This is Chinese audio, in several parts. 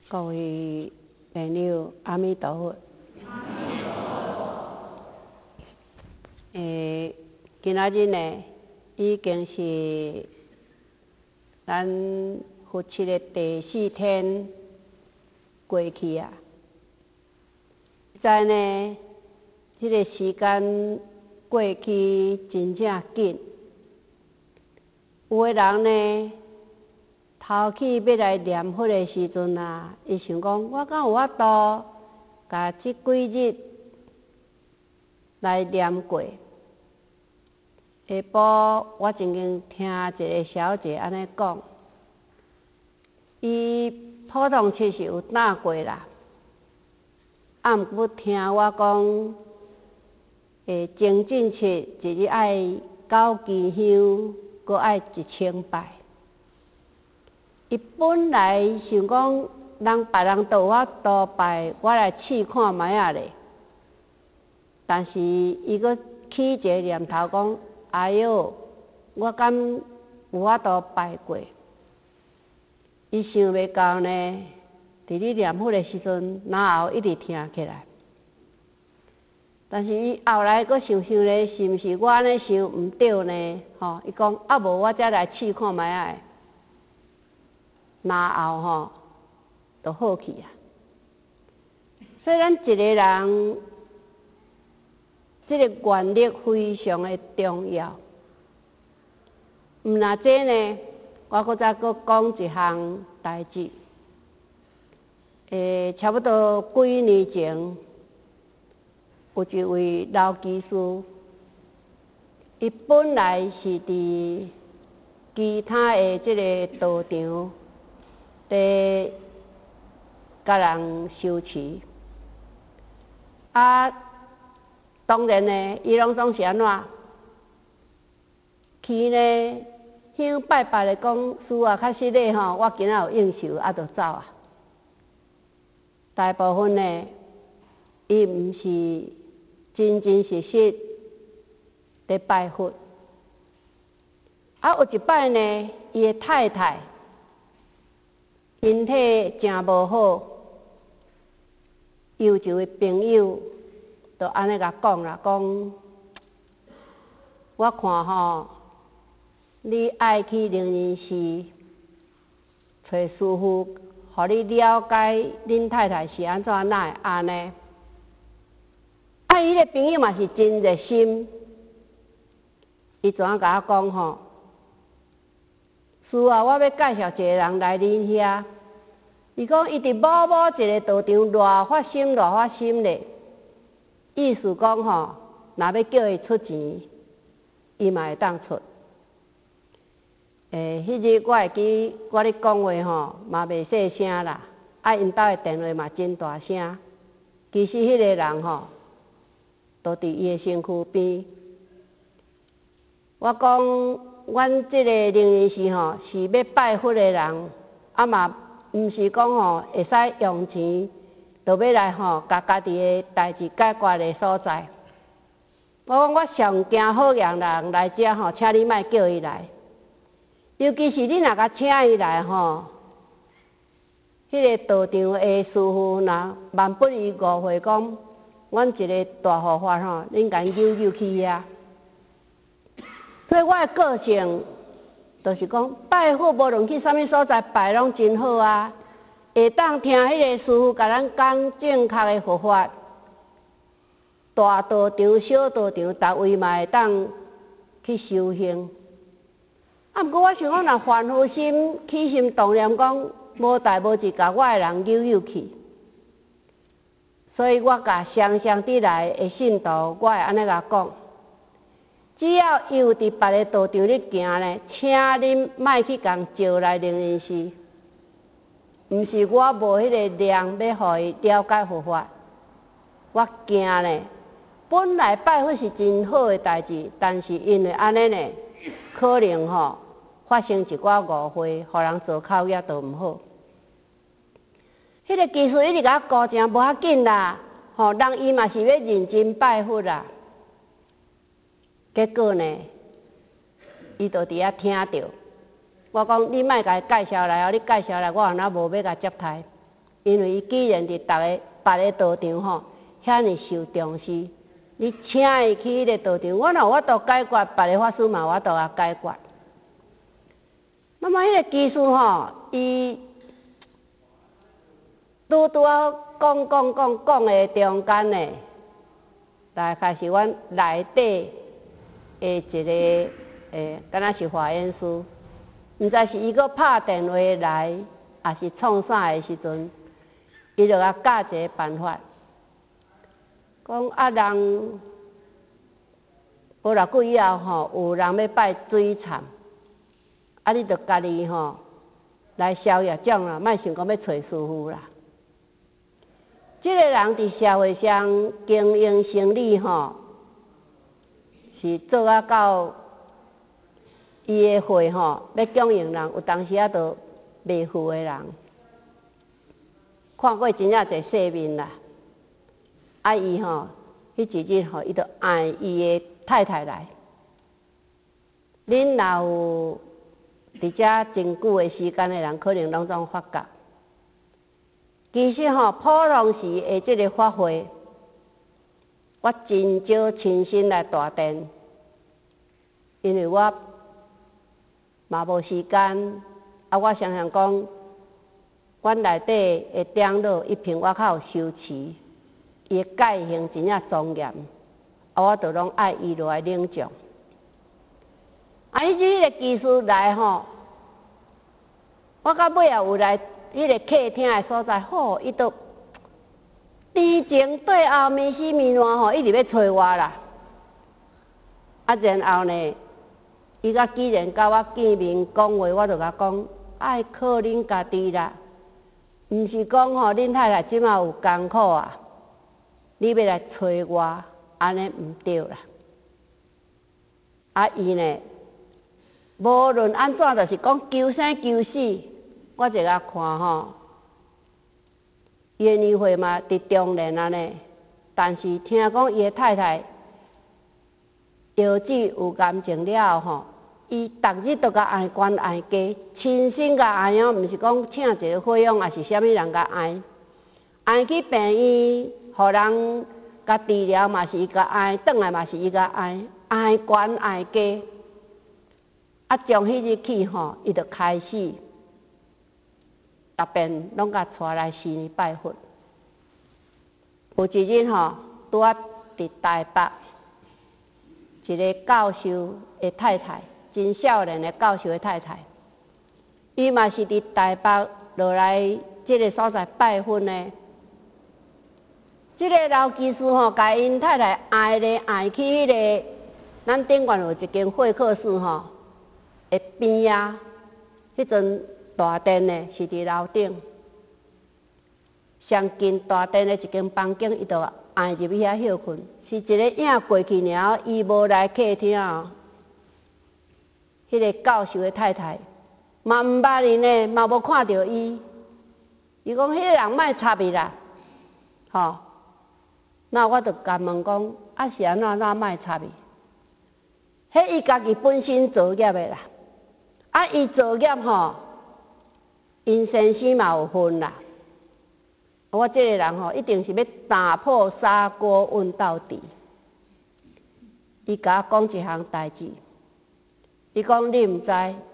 各位朋友，阿弥陀佛。今仔日呢，已经是咱佛七的第4天过去啊。现在呢，这个时间过去真正紧。有的人呢，头起要来念佛的时阵啊，伊想讲，我敢有法度，甲这几日来念过。下晡我曾经听一个小姐安尼讲，伊普通七是有打过啦，毋过听我讲，精进七一日爱9支香，搁爱1000拜。伊本来想讲，别人都有法度拜，我来试看卖啊咧。但是伊搁起一个念头讲，哎哟，我敢有法度拜过？伊想袂到呢，伫咧念佛的时阵，然后一直听起来。但是伊后来搁想想咧，是毋是我安尼想毋对呢？伊讲啊无我才来试看卖啊。然后就好去啊。所以咱一个人，这个愿力非常的重要。毋若这呢，我搁再搁讲一项代志。差不多几年前，有一位老居士，伊本来是伫其他的这个道场咧，甲人修持。当然呢，伊拢总是安怎？去呢，向拜拜的讲，师父较实咧我今仔有应酬，就走啊。大部分呢，伊毋是真真实实咧拜佛。有一摆呢，伊的太太身体真无好，有一位朋友就安尼甲讲啦，讲我看你爱去灵隐寺找师父，互你了解恁太太是安怎，哪会安尼？伊个朋友嘛是真热心，伊怎啊甲我讲师啊，我要介绍一个人来恁遐。伊讲伊伫某某一个道场偌发心咧，意思讲若要叫伊出钱，伊嘛会当出。迄日我会记我咧讲话嘛袂细声啦，因兜的电话嘛真大声。其实迄个人都伫伊的身躯边。我讲，阮即个灵隐寺是要拜佛的人，嘛毋是讲会使用钱，就要来甲家己的代志解决的所在。我讲我上惊好让人来遮请你莫叫伊来，尤其是你若甲请伊来迄个道场的师父若万不以误会讲，阮一个大护法恁甲伊去遐。所以我的个性就是讲，拜佛无论去啥物所在拜拢真好啊，会当听迄个师父甲咱讲正确的佛法。大道场、小道场，逐位嘛会当去修行。毋过我想讲，若凡夫心起心动念讲无代无志，甲我的人扭去。所以我甲常常伫来的信徒，我会安尼甲讲。只要伊有伫别个道场咧行咧，请恁莫去共招来灵隐寺。毋是我无迄个量要互伊了解佛法，我惊咧。本来拜佛是真好的代志，但是因为安尼呢，可能发生一寡误会，互人做口业都毋好。迄个技术一直甲我高正无要紧啦，人伊嘛是要认真拜佛啦。结果呢，伊就伫遐听着。我讲你莫甲伊介绍来你介绍来，我若无要甲接待， 因为伊既然伫别个道场吼，遐尼受重视，你请伊去迄个道场，我若有法度解决，别个法师嘛有法度啊解决。那么迄个技术吼，伊拄啊讲的中间呢，大概是阮内底的一个敢若是化验师，毋知是伊搁拍电话来，还是创啥的时阵，伊就甲教一个办法，讲啊人无偌久以后吼，有人要拜水忏，啊你着家己吼来消业障啦，莫想讲要找师傅啦。即个人伫社会上经营生理吼，是做啊到伊的会吼要供应人，有当时啊都袂赴的人，看过真正侪世面啦。啊伊吼，迄一日吼，伊就嗌伊的太太来，恁若有伫遮真久的时间的人，可能拢总发觉。其实吼，普通时的即个法会，我真少亲身来大殿，因为我嘛无时间。啊，我常常讲，阮内底的长老一平我较有修持，伊的戒行真正庄严，啊，我着拢爱伊落来领奖。啊，迄个技术来吼，我到尾也有来。迄个客厅的所在，吼，伊都甜前对后面死面烂吼，一直要找我啦。啊，然后呢，伊甲既然甲我见面讲话，我就甲讲，爱靠恁家己啦，毋是讲吼恁太太即马有艰苦啊，你要来找我，安尼毋对啦。啊，伊呢，无论安怎，就是讲求生求死。我就甲看吼，伊的年岁嘛伫中年啊呢，但是听讲伊的太太药子有癌症了后吼，伊逐日都甲爱管爱家，亲身甲爱哦，毋是讲请一个费用，也是啥物人甲爱，爱去病院，互人甲治疗嘛是伊甲爱，转来嘛是伊甲爱，爱管爱家。啊，从迄日起吼，伊就开始。逐遍拢甲带来寺里拜佛。有一日吼，拄啊伫台北，一个教授的太太，真少年的教授的太太，伊嘛是伫台北落来即个所在拜佛呢。即个老技师吼，甲因太太爱咧爱去迄个，咱顶悬有一间会客室吼，的边啊，迄阵。大殿呢是伫楼顶，上近大殿的一间房间，伊就按入去遐休困。是一个影过去了，伊无来客厅哦。迄个教授的太太嘛毋捌伊呢，嘛无看到伊。伊讲迄个人莫插伊啦，吼。那我就甲问讲，啊是安怎莫插伊？迄伊家己本身造业的啦，啊伊造业吼。因先生嘛有份啦，我这个人吼，一定是要打破砂锅问到底。伊甲我讲一项代志，伊讲你毋知，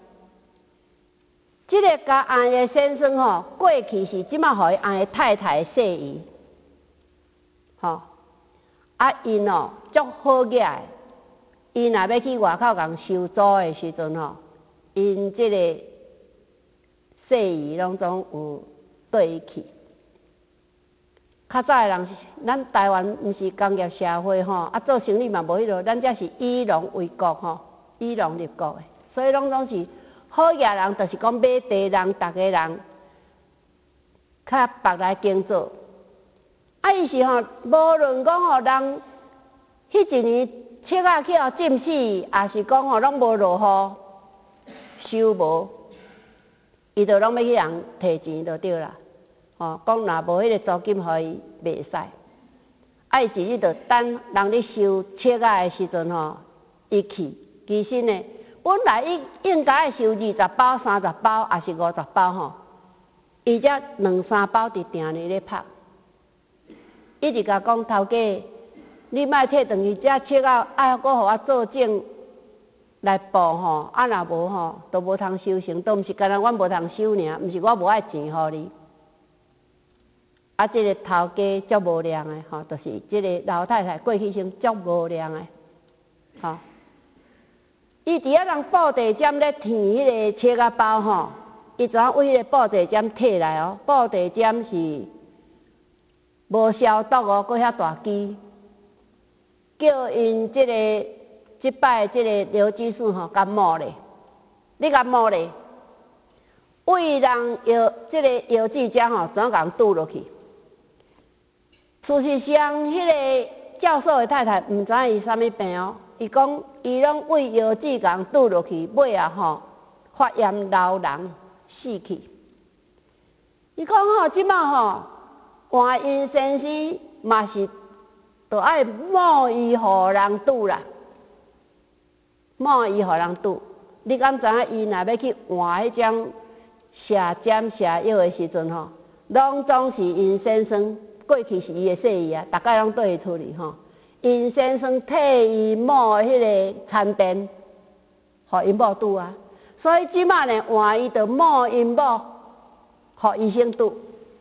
这个甲爱的先生吼，过去是即马互伊爱的太太的姓伊，吼，啊因哦足好个，伊若要去外口共收租的时阵吼，因这个。细姨拢总有对伊去。较早的人，咱台湾毋是工业社会吼，啊做生意嘛无迄落，咱这是以农为国吼，以农立国的，所以拢总是好业人，就是讲买地人，逐个人较别来耕作。啊，伊是吼，无论讲吼人迄一年切啊去互浸死，也是讲吼拢无落雨，收无。伊就拢要去人摕钱就对啦，吼，讲若无迄个租金，互伊袂使。啊，伊一日就等人咧收切仔的时阵吼，伊去。其实呢，本来应该收20包、30包，还是50包吼。 伊才2、3包伫定咧咧拍，一直甲讲头家，你莫摕转去遮切啊，爱搁互我做证来报吼，啊若无吼，都无通收成，都毋是干那阮无通收尔，毋是我无爱钱互你。啊，即个头家足无良的吼，就是即个老太太过去生足无良的，吼。伊伫遐人布袋针咧填迄个切仔包吼，伊怎样为迄个布袋针摕来哦？布袋针是无消毒哦，搁遐大支，叫因即摆即个刘居士吼，甲摸咧，你甲摸咧，为人即个药剂针吼，怎样甲人拄落去？事实上，迄个教授的太太毋知伊啥物病哦，伊讲伊拢为药剂甲人拄落去，尾啊吼发炎老人死去。伊讲吼，即摆吼换因先生嘛是，着爱冒伊互人拄啦，冒伊互人拄。你敢知影伊若要去换迄种射针射药的时阵吼，拢总是因先生。过去是伊的细姨啊，逐摆拢缀伊厝里吼。因先生替伊抹迄个餐垫，互因某拄啊。所以即摆呢，换伊着抹因某，互医生拄。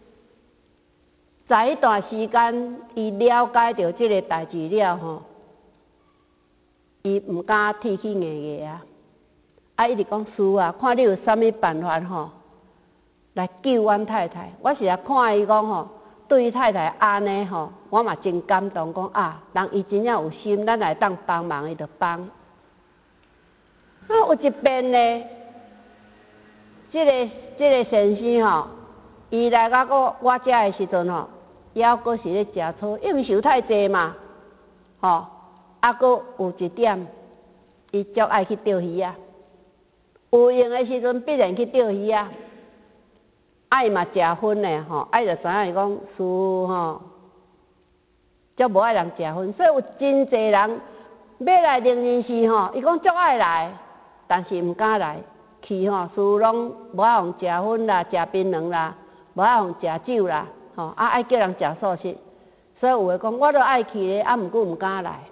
在迄段时间，伊了解到即个代志了吼，伊毋敢提起硬硬啊。啊，伊直讲师啊，看你有啥物办法吼，来救阮太太。我是来看伊讲吼。对太太安尼吼，我嘛真感动，讲啊，人伊真正有心，咱来当帮忙，伊就帮。啊，有一遍呢，即个先生吼，伊来到我遮的时阵吼，还阁是咧食草，因为受太济嘛，吼，啊，阁有一点，伊足爱去钓鱼啊，有闲的时阵必然去钓鱼啊。伊嘛食薰的吼，伊就知影伊讲师吼，足无爱人食薰，所以有真济人要来灵人寺吼，伊讲足爱来，但是毋敢来去吼，师拢无爱互食薰啦，食槟榔啦，无爱互食酒啦，吼，爱叫人食素食，所以有诶讲我都爱去咧，毋过毋敢来。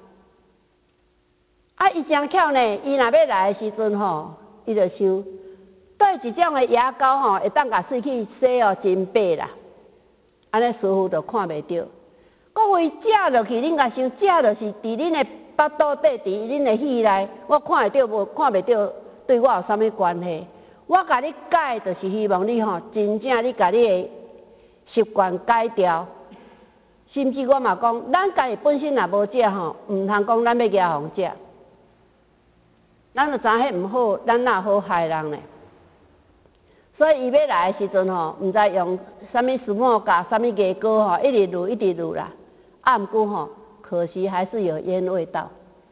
伊真巧呢，伊若要来诶时阵吼，伊就想。对一种的牙膏吼，会当甲水去洗哦，真白啦。安尼师傅就看袂到。各位食落去，恁甲想食就是伫恁的腹肚底，伫恁的肺内，我看会到无？看袂到，对我有啥物关系？我甲你改，就是希望你吼，真正你甲你的习惯改掉。甚至我嘛讲，咱家己本身若无食吼，毋通讲咱要夹互食。咱就知迄毋好，咱哪好害人呢？所以伊要来的时阵吼，毋知用啥物苏木甲、啥物牙膏吼，一直撸一直撸啦。啊，毋过吼，可惜还是有烟味道。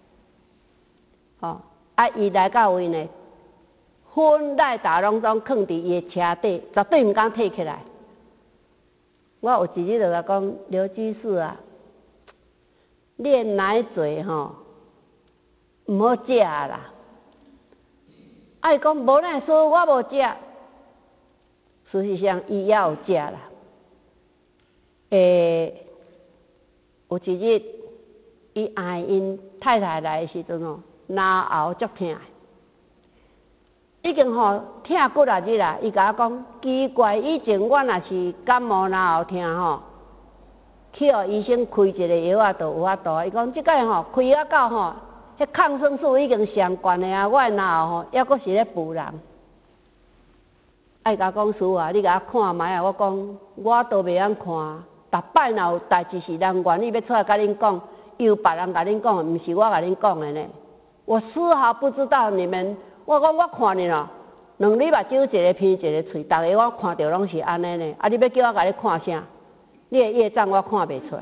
吼，啊，伊来到位呢，薰赖达拢总放伫伊的车底，绝对毋敢摕起来。我有一日就甲讲，刘居士啊，你奶嘴吼，毋好食啦。啊，伊讲无呢，师我无食。事实上，伊也有食啦。有一日，伊爱因太太来的时阵哦，脑喉足痛，已经吼痛几啊日啦。伊甲我讲，奇怪，以前我若是感冒脑喉痛吼，去互医生开一个药啊，就有法度。伊讲即摆吼开啊到吼，迄抗生素已经上悬的啊，我的脑喉吼还阁是咧浮人。伊甲我讲师啊，你甲我看卖啊！我讲我都袂晓看，逐摆若有代志是人愿意要出来甲恁讲，由别人甲恁讲，毋是我甲恁讲的呢。我丝毫不知道你们。我讲我看你咯，两隻目睭一个鼻一个喙，逐个我看到拢是安尼呢。啊，你要叫我甲你看啥？你的业障我看袂出来。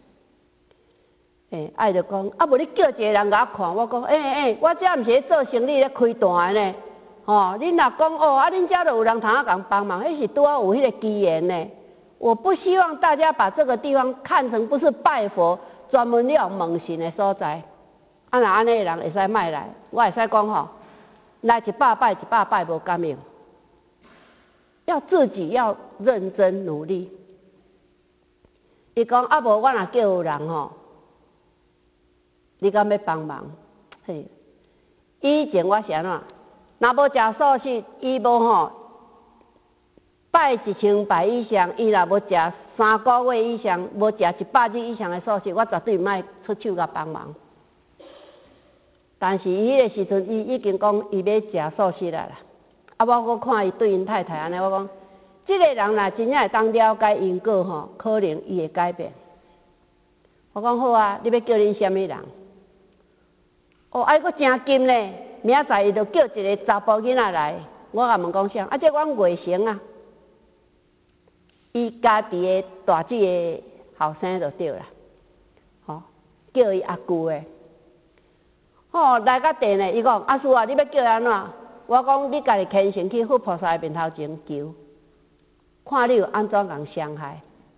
伊就讲啊，无你叫一个人甲我看。我讲我这毋是咧做生意咧开单的呢。哦，恁若讲哦，啊，恁家都有人通啊共帮忙，迄是拄好有迄个机缘呢。我不希望大家把这个地方看成不是拜佛专门了问神的所在。啊，若安尼的人会使卖来，我会使讲吼，来100摆100摆无敢用。 要自己要认真努力。伊讲啊，无我若叫有人吼，你敢要帮忙？嘿，以前我是安怎？若无食素食，伊无吼拜1000拜以上，伊若无食3个月以上，无食100日以上的素食，我绝对毋爱出手甲帮忙。但是伊迄个时阵，伊已经讲伊要食素食啦。啊，我看伊对因太太安尼，我讲，即个人若真正会当了解因果吼，可能伊会改变。我讲好啊，你要叫恁什么人？哦，啊，佫真金咧！明仔载伊就叫一个查甫囡仔来，我甲问讲啥？啊，这阮月成啊，伊家己的大姐的后生就对啦，吼、叫伊阿舅的。吼、来到店呢，伊讲阿叔啊，你要叫安怎？我讲你家己虔诚去佛菩萨的面头前求，看你有安怎共伤害。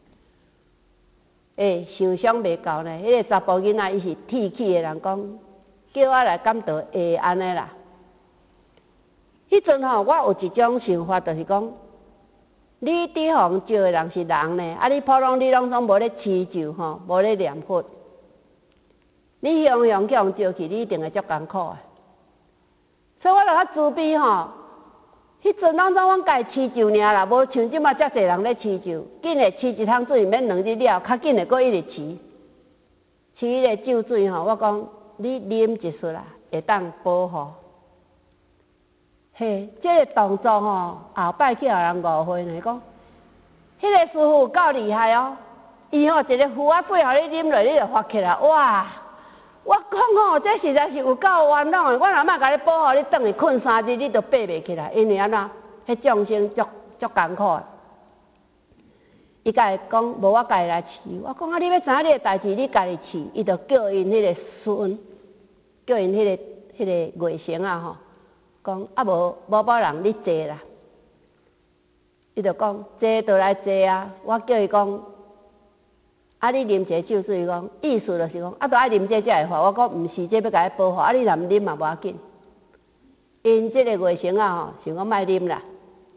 想象袂到呢，迄个查甫囡仔伊是铁气的人，讲叫我来感到会安尼啦。迄阵吼，我有一种想法，就是讲，你伫互招的人是人呢，啊，你普通你拢无咧祈求吼，无咧念佛，你用去互招去，你一定会足艰苦的。所以我就较自卑吼。迄阵拢总阮家饲酒尔啦，无像即马遮济人咧饲酒，紧诶饲一桶水，毋免2日了，较紧诶，佫一直饲。饲迄个酒水吼，我讲你啉一撮啦，会当保护。嘿，即个动作吼，后摆去互人误会呢，讲，迄个师傅够厉害哦，伊吼一个壶仔水互你啉落，你就发起来，哇！我讲吼，这实在是有够冤枉的。我若莫甲你保护，你转去困3日，你都爬袂起来，因为安怎？迄众生足艰苦的。伊甲伊讲，无我家己来饲。我讲啊，你要知影你的代志，你家己饲。伊就叫因迄个孙，叫因迄个月成啊吼，讲啊无人你坐啦。伊就讲坐就来坐啊。我叫伊讲。啊！你啉一个酒水，讲意思就是讲，啊，都爱啉这才会发。我讲毋是，这要甲你保护。啊，你若毋啉嘛无要紧。因这个月成啊吼，想讲莫啉啦。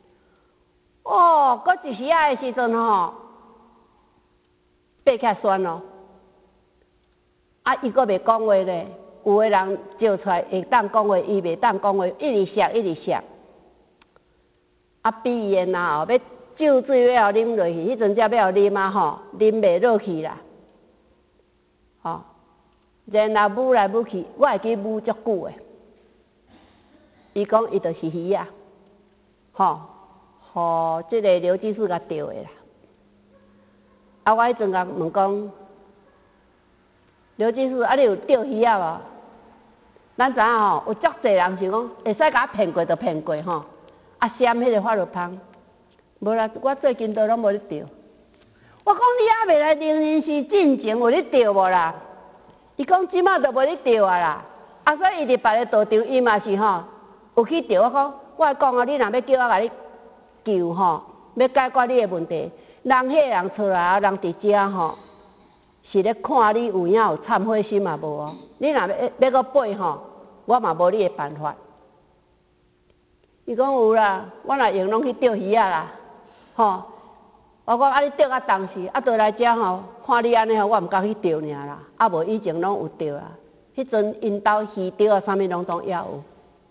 哦，搁一时仔的时阵吼，爬起来酸咯。啊，伊搁袂讲话咧。有个人招出来会当讲话，伊袂当讲话，一直摔一直摔。啊，闭眼啊后要。酒水要啉落去，迄阵才要啉啊吼，啉袂落去啦，吼，然后舞来舞去，我会记舞足久的。伊讲伊就是鱼啊，吼，互即个刘技师甲钓的啦。啊，我迄阵甲问讲，刘技师，啊，你有钓鱼啊无？咱知影吼，有足侪人想讲，会使甲我骗过就骗过吼，啊，闪迄个法律芳。无啦，我最近都拢无咧钓。我讲你还袂来灵人寺进前有咧钓无啦？伊讲即马都无咧钓啊啦。啊，所以伊伫别个道场，伊嘛是吼有去钓。我讲啊，你若要叫我甲你救吼，要解决你的问题，人迄个人出来啊，人伫遮吼，是咧看你有影有忏悔心嘛无哦。你若要搁爬吼，我嘛无你的办法。伊讲有啦，我若用拢去钓鱼啊啦。吼，我讲啊，你钓啊当时，啊，倒来遮吼，看你安尼吼，我毋敢去钓尔啦。啊，无以前拢有钓啦。迄阵因兜鱼钓啊，啥物拢总也有。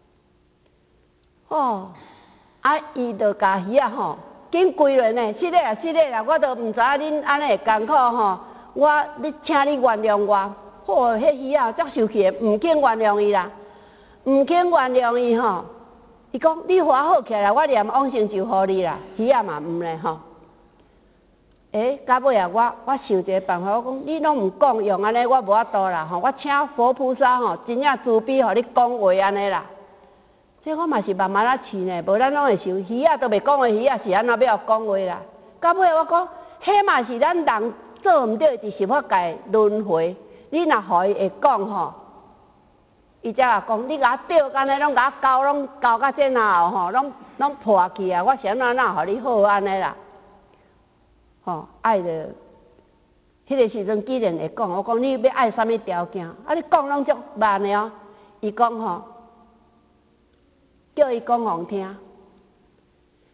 哦，啊，伊就甲鱼啊吼，紧归落呢，失礼啊失礼啦，我都毋知影恁安尼会艰苦吼。你请你原谅我。嚯，迄鱼啊，足受气的，毋肯原谅伊啦，毋肯原谅伊吼。伊讲你活好起来，我念往生咒互你啦。鱼仔嘛毋咧吼。到尾啊，我想一个办法，我讲你拢毋讲用安尼，我无法度啦吼。我请佛菩萨吼，真正慈悲，互你讲话安尼啦。这我嘛是慢慢啊试呢，无咱拢会想，鱼仔都袂讲话，鱼仔是安怎要讲话啦？到尾我讲，迄嘛是咱人做毋对，伫十法界轮回。你若互伊会讲吼。伊才也讲，你甲我钓安尼，拢甲我教，拢教到这哪吼，拢破去啊！我是安怎互你好安尼啦？吼，爱着，迄个时阵既然会讲，我讲你要爱啥物条件？啊，你讲拢足慢的哦。伊讲吼，叫伊讲互听，叫伊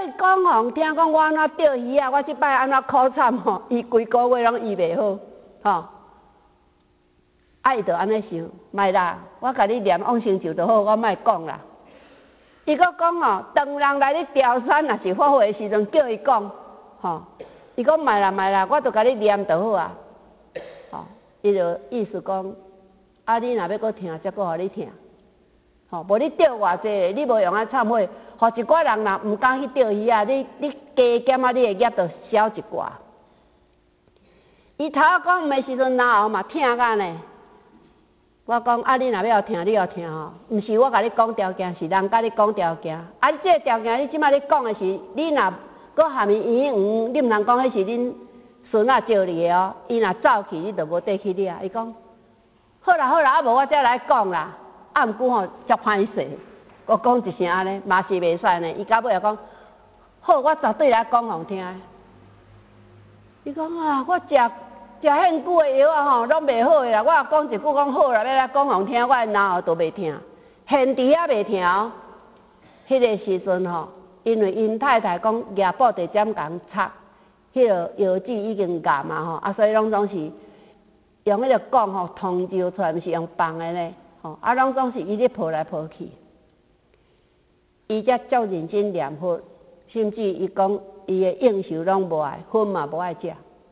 以讲吼，听讲我安怎钓鱼啊，我即摆安怎苦惨吼，伊规个月拢医袂好，吼。啊，伊就安尼想，莫啦，我甲你念往生咒就好，我莫讲啦。伊搁讲吼，当人来咧调山，若是发火的时阵，叫伊讲，吼。伊讲莫啦莫啦，我就甲你念就好啊。吼，伊就意思讲，啊，你若要搁听，则搁互你听。吼，无你钓偌济，你无用啊忏悔，互一寡人若毋敢去钓鱼啊，你加减啊，你的业就少一寡。伊头仔讲毋的时阵，然后嘛听甲呢。我讲啊，你若要听，你要听吼，毋是我甲你讲条件，是人甲你讲条件。啊，你这个条件，你即摆咧讲的是，你若搁含伊你毋通讲迄是恁孙仔招你的哦。伊若走去，你就无缀去你啊。伊讲好啦好啦，啊无我再来讲啦。啊，毋过吼足歹势，我讲一声安尼，嘛是袂使呢。伊到尾也讲好，我绝对来讲互听。伊讲啊，我食遐久的药啊吼，拢袂好个啦。我若讲一句讲好啦，要来讲互听，我的脑后都袂听，现伫也袂听哦。迄个时阵吼，因为因太太讲牙布地针共插，迄个药剂已经含啊吼，啊所以拢总是用迄个讲吼通招出来，毋是用放的呢。吼，啊拢总是伊咧抱来抱去，伊才足认真念佛，甚至伊讲伊的应酬拢无爱，薰嘛无爱食。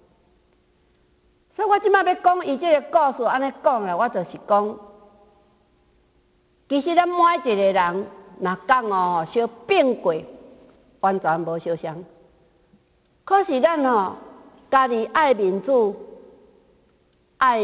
所以我即摆要讲伊即个故事安尼讲啦，我就是讲，其实咱每一个人若讲哦，小变过，完全无相像。可是咱吼，家己爱民主，爱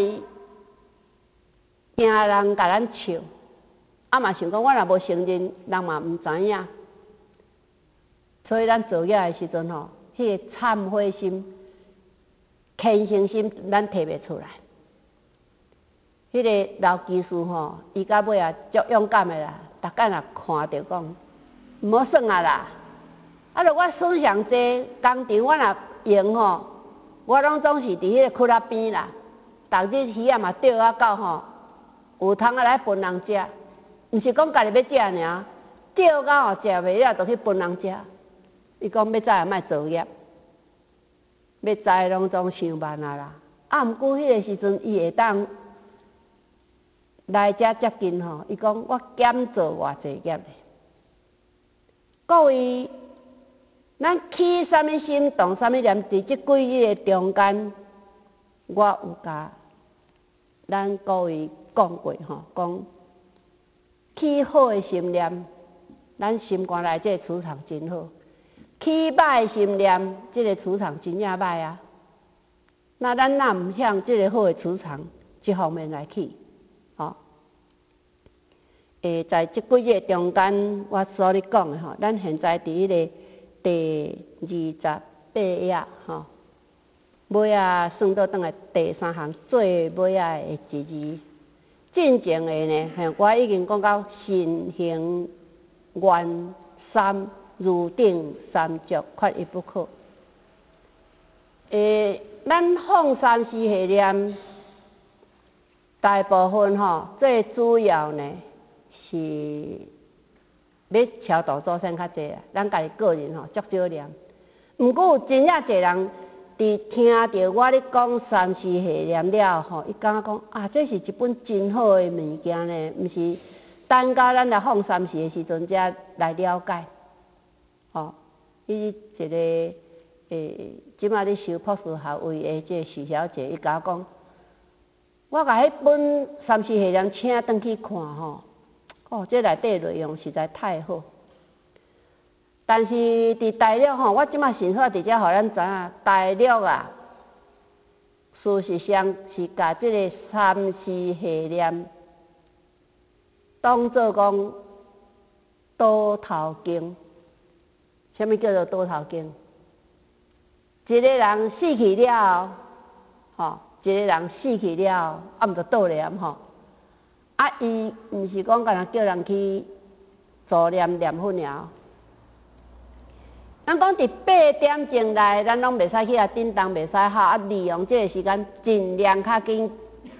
惊人甲咱笑，啊嘛想讲我若无承认，人嘛毋知影。所以咱做业的时阵吼，迄个忏悔心。虔诚心咱摕袂出来，迄个老技师吼，伊到尾啊足勇敢的啦，逐摆若看着讲，毋好算啊啦。啊，著我算上济工程，我若用吼，我拢总是伫迄个窟仔边啦。逐日鱼啊嘛钓啊到吼，有通啊来分人食，毋是讲家己要食尔，钓到吼食袂了，就去分人食。伊讲要早也莫作业。要知拢总想慢啊啦，啊，毋过迄个时阵伊会当来遮接近吼，伊讲我减做偌济业嘞。各位，咱起啥物心动啥物念，伫即几日的中间，我有甲咱各位讲过吼，讲起好的心念，咱心肝内这个磁场真好。起歹的心念，即个磁场真正歹啊！那咱若毋向即个好的磁场即方面来去，吼，在即几日中间，我所咧讲的吼，咱现在伫迄个第28页吼，尾啊算倒转来第3行最尾啊的一字，进前的呢，我已经讲到信行愿三。如定三足，缺一不可。咱放三世系念，大部分吼，最主要呢是要超度祖先较济啦。咱家己个人吼，足少念。毋过有真正侪人伫听着我咧讲三世系念了吼，伊感觉讲啊，这是一本真好的物件呢，毋是等到咱来放三世的时阵才来了解。吼，伊一个即摆咧修博士学位的即个许小姐，伊甲我讲，我甲迄本三世系念请转去看吼，哦，这内底内容实在太好。但是伫大陆吼，我即摆先好伫遮互咱知影，大陆啊，事实上是甲即个三世系念当做讲倒头经。什么叫做倒头经？一个人死去了，吼，一个人死去了，啊，毋着倒念吼，啊，伊毋是讲干那叫人去助念念佛尔。咱讲伫8点钟内，咱拢袂使去遐叮当，袂使敲，啊，利用这个时间尽量较紧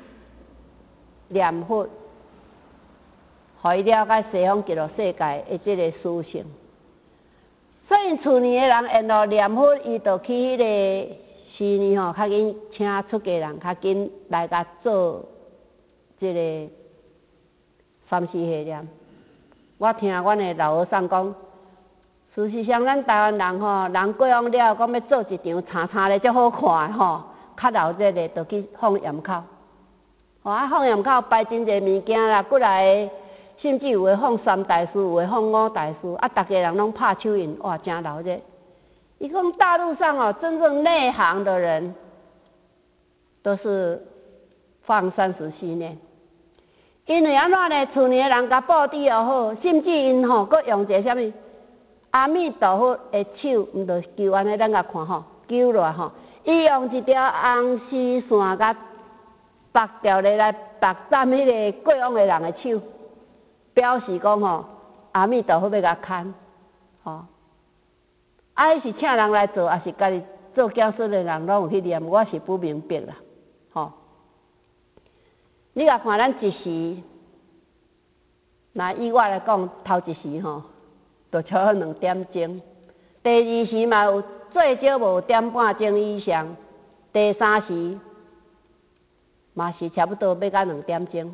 念佛，互伊了解西方极乐世界的这个殊胜。 所以厝里的人沿路念佛，伊就去迄个寺院吼，较紧请出家人较紧来甲做即个三世系念。我听阮的老和尚讲，事实上咱台湾人吼，人过往了，讲要做一场青青的，足好看的吼，较热热的，就去放盐口。吼啊，放盐口摆真侪物件啦，过来。甚至有诶放三大师，有诶放五大师，啊，逐家人拢拍手印，哇，真热热。伊讲大陆上哦，真正内行的人，都是放34念，因为安怎呢？厝里诶人甲布置又好，甚至因吼，搁用一个啥物阿弥陀佛诶手，毋着求安尼，咱甲看吼，揪落吼，伊用一条红丝线甲绑条咧来绑担迄个过往诶人诶手。表示讲吼，阿弥陀佛要甲牵，吼，啊，伊是请人来做，还是家己做教师的人拢有去念？我是不明白啦，吼。你甲看咱一时，那以我来讲，头一时吼，就超过2点钟；第二时嘛有最少无1.5钟以上；第三时嘛是差不多要到2点钟。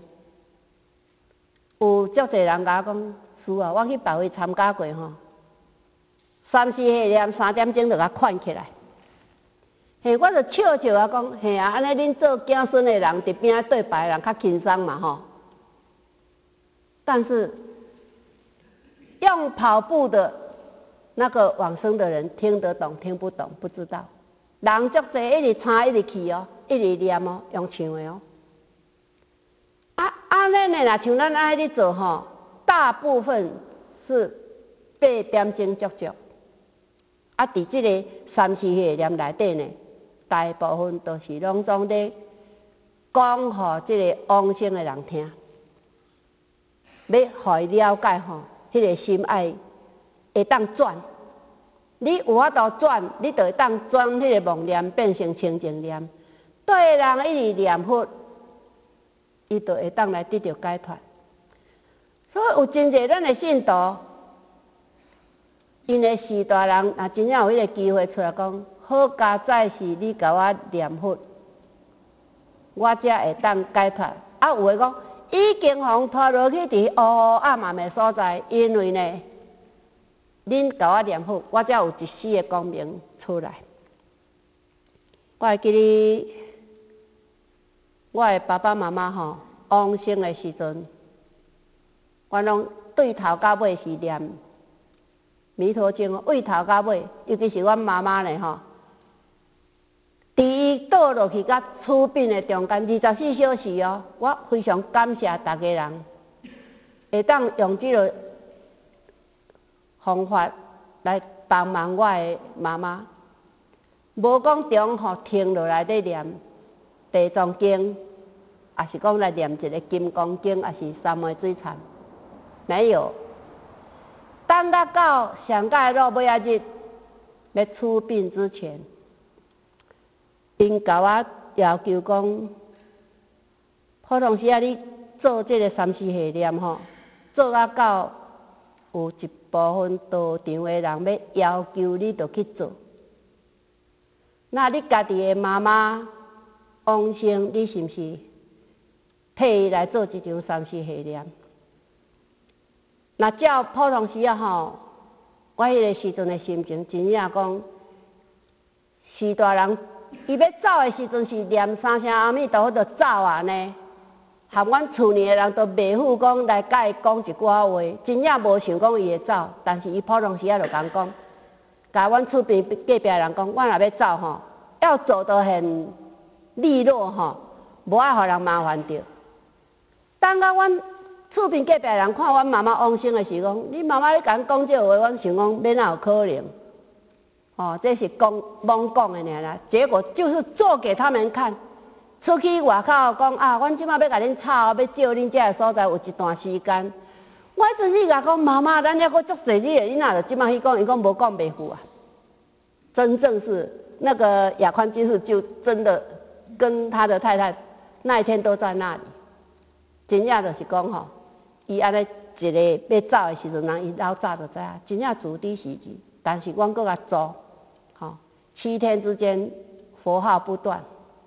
有足侪人甲我讲，师啊，我去别位参加过吼，三四下念3点钟就甲款起来。嘿，我就笑笑啊讲，嘿啊，安尼恁做子孙的人伫边对别人较轻松嘛吼。但是用跑步的那个往生的人听得懂听不懂不知道，人足侪一直参一直去哦，一直念哦，用唱的哦。安尼呢，若像咱安尼做吼，大部分是8点钟足足。啊，伫即个三四系念内底呢，大部分都是拢总咧讲互即个往生的人听，要互伊了解吼，迄个心爱会当转。你有法度转，你就会当转迄个妄念变成清净念。对人一直念佛。伊就会当来得到解脱，所以有真侪咱的信徒，因的士大人若真正有迄个机会出来讲，好佳哉是你甲我念佛，我才会当解脱。啊，有诶讲已经互拖落去伫黑暗的所在，因为呢，恁甲我念佛，我才有一丝的光明出来。我会记得。我的爸爸妈妈吼往生的时阵，我拢对头到尾是念弥陀经，为头到尾，尤其是阮妈妈呢吼，伫伊倒落去甲厝边的中间24小时哦，我非常感谢大家人，会当用这个方法来帮忙我的妈妈，无讲中吼停落来咧念地藏经。也是讲来念一个金刚经，也是三昧水忏，没有。等到上届落尾仔日要出殡之前，因甲我要求讲，普通时啊，你做这个三世系念吼，做啊到有一部分道场的人要求你就去做。那你家己的妈妈往生，你是毋是？替伊来做一场三世系念。那照普通时啊吼，我迄个时阵的心情，真正讲，士大人伊要走的时阵是念3声阿弥陀佛就走啊呢，含阮厝里的人都袂赴讲来甲伊讲一寡话，真正无想讲伊会走，但是伊普通时啊就讲，甲阮厝边隔壁的人讲，我若要走吼，要走得很利落吼，无爱互人麻烦着。等到阮厝边隔壁人看阮妈妈往生的时讲，你妈妈咧甲阮讲这话，阮想讲免哪有可能？哦，这是讲罔讲的尔啦。结果就是做给他们看，出去外口讲啊，阮即摆要甲恁吵，要借恁遮个所在有一段时间。我真是甲讲妈妈，咱还阁足侪日，你哪着即摆去讲？伊讲无讲袂赴啊。真正是那个亚宽居士就真的跟他的太太那一天都在那里。真正就是讲吼，伊安尼一个要走的时阵，人伊老早就知影，真正自知时机。 但是阮搁甲做，7天之间佛号不断。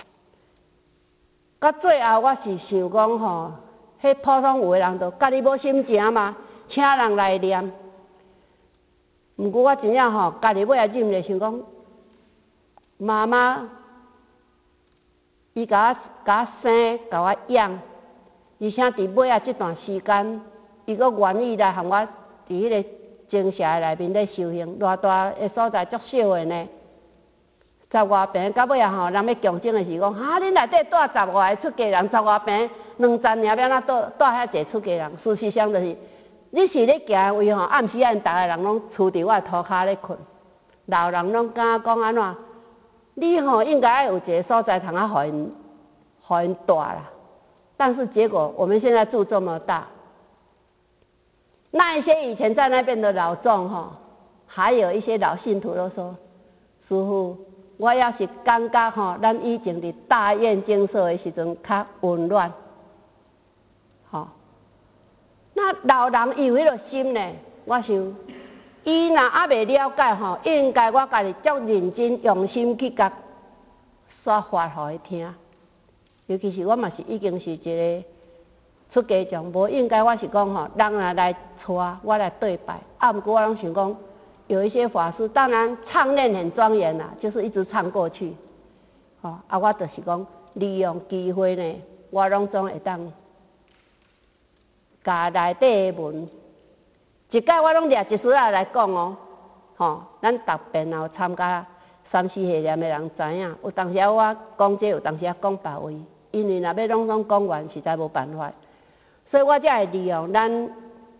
到最后我是想讲迄普通有的人就家己无心情嘛，请人来念。毋过我真正家己尾仔忍咧，想讲妈妈，伊甲我生，甲我养，而且伫尾仔这段时间，伊阁愿意来和我伫迄个精舍内面咧修行，偌大个所在足小个呢。十外平，到尾啊人要强争的是讲，恁内底住10外个出家人，十外平2层尔，要哪住遐济出家人？事实上就是，你是咧行位暗时啊，因逐个人拢厝伫我的涂骹咧困，老人拢敢讲安怎？你应该要有一个所在通啊，互因住啦。但是结果我们现在住这么大，那一些以前在那边的老众还有一些老信徒都说，师父。我也是感觉咱以前伫大院精舍的时阵较温暖，那老人伊有迄个心呢，我想，伊若还未了解应该我家己足认真用心去甲说法互伊听。尤其是我嘛是已经是一个出家众，无应该我是讲人若来找我来对拜，毋过我拢想讲。有一些法师，当然唱念很庄严啦，就是一直唱过去，我就是讲利用机会呢，我拢总会当，甲内底的文，一概我拢掠一丝仔来讲咱逐遍有参加3、4系念的人知影，有当时我讲这，有当时讲别位，因为若要拢总讲完，实在无办法，所以我才会利用咱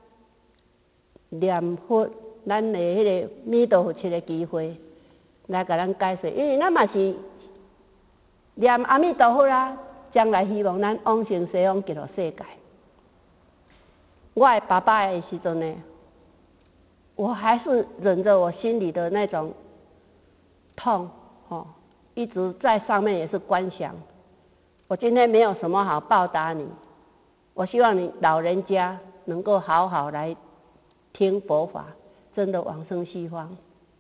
念佛。咱的迄个弥陀佛七的机会，来甲咱解说，因为咱嘛是念阿弥陀佛啦，将来希望咱往生西方极乐世界。我的爸爸的时阵呢，我还是忍着我心里的那种痛，一直在上面也是观想。我今天没有什么好报答你，我希望你老人家能够好好来听佛法。真的往生西方，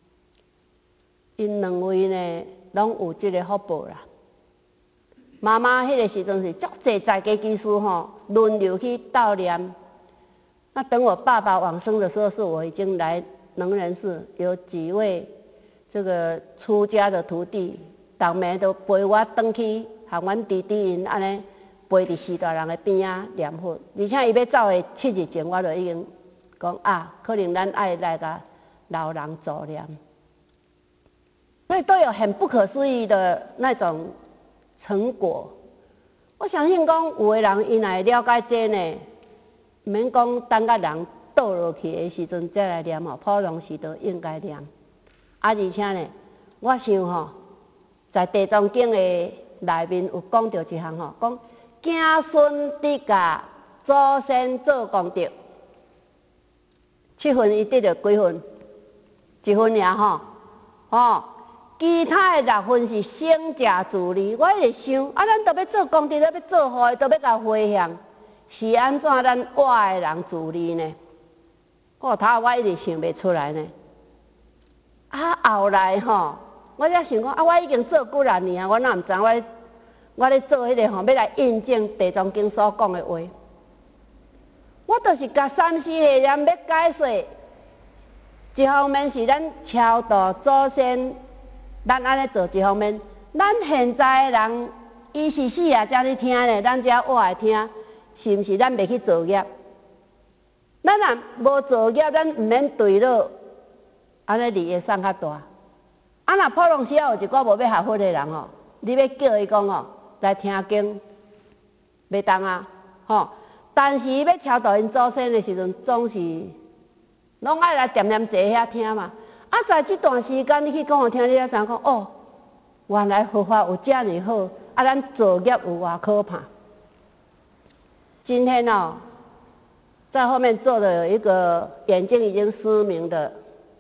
因两位呢，拢有这个福报啦。妈妈迄个时阵是足济在家居士轮流去悼念。那等我爸爸往生的时候，是我已经来能人寺，有几位这个出家的徒弟，逐暝都陪我回去，和阮弟弟因安尼陪伫四大人的边仔念佛。而且伊要走的7日前，我就已经。讲可能咱爱来甲老人助念，所以都有很不可思议的那种成果。我相信讲有的人伊若会了解这呢，免讲等甲人倒落去的时阵再来念普通时都应该念。而且呢，我想在《地藏经》的内面有讲到一项讲子孙伫甲祖先做功德。7分伊得着几分？1分尔其他的6分是生者自利。我一直想，咱都要做功德，都要做好，都要甲回向，是安怎咱活的人自利呢？头我一直想袂出来呢。后来我才想讲，我已经做几若年，我哪毋知我咧做迄个要来印证《地藏经》所讲的话。我就是甲3、4系念要解说，一方面是咱超度祖先，咱安尼做；一方面，咱现在的人，伊是死啊才去听呢，咱才活来听，是毋是咱袂去造业？咱若无造业，咱毋免对落，安尼利益送较大。若普通时啊有一个无要学佛的人你要叫伊讲来听经，袂当啊，但是要超度因祖先的时阵，总是拢爱来惦坐遐听嘛。在这段时间，你去讲互听，你才知讲原来佛法有这么好，咱造业有偌可怕。今天在后面坐的有一个眼睛已经失明的